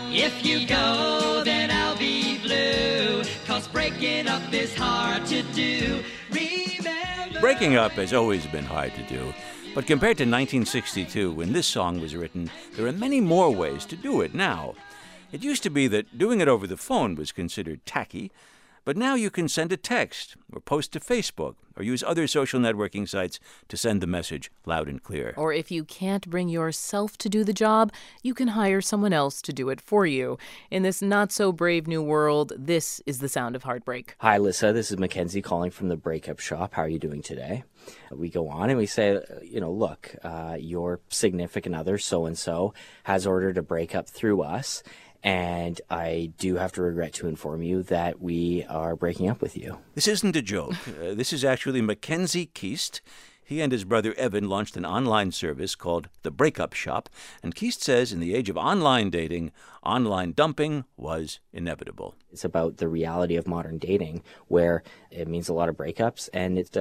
If you go, then I'll be blue, 'cause breaking up is hard to do. Remember... Breaking up has always been hard to do, but compared to 1962, when this song was written, there are many more ways to do it now. It used to be that doing it over the phone was considered tacky, but now you can send a text, or post to Facebook, or use other social networking sites to send the message loud and clear. Or if you can't bring yourself to do the job, you can hire someone else to do it for you. In this not-so-brave new world, this is the sound of heartbreak. Hi, Lissa. This is Mackenzie calling from the Breakup Shop. How are you doing today? We go on and we say, look, your significant other, so-and-so, has ordered a breakup through us. And I do have to regret to inform you that we are breaking up with you. This isn't a joke. This is actually Mackenzie Keast. He and his brother Evan launched an online service called The Breakup Shop, and Keast says in the age of online dating, online dumping was inevitable. It's about the reality of modern dating, where it means a lot of breakups, and it's,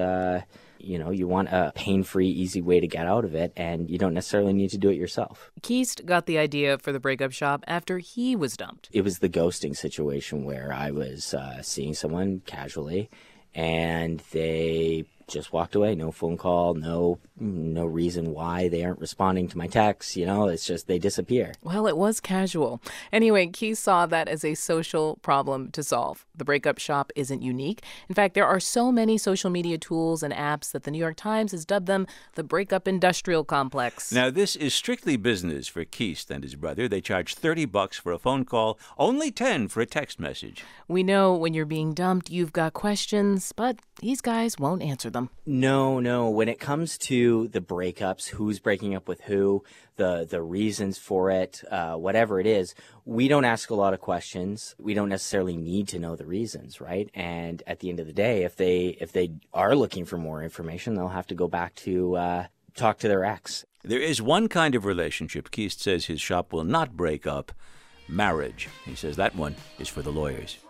you want a pain-free, easy way to get out of it, and you don't necessarily need to do it yourself. Keast got the idea for The Breakup Shop after he was dumped. It was the ghosting situation where I was seeing someone casually, and they just walked away. No phone call, no reason why they aren't responding to my texts. It's just they disappear. Well, it was casual. Anyway, Keith saw that as a social problem to solve. The Breakup Shop isn't unique. In fact, there are so many social media tools and apps that the New York Times has dubbed them the breakup industrial complex. Now, this is strictly business for Keast and his brother. They charge $30 for a phone call, only $10 for a text message. We know when you're being dumped, you've got questions, but these guys won't answer them. No. When it comes to the breakups, who's breaking up with who, the reasons for it, whatever it is, we don't ask a lot of questions. We don't necessarily need to know the reasons, right? And at the end of the day, if they are looking for more information, they'll have to go back to talk to their ex. There is one kind of relationship Keast says his shop will not break up: marriage. He says that one is for the lawyers.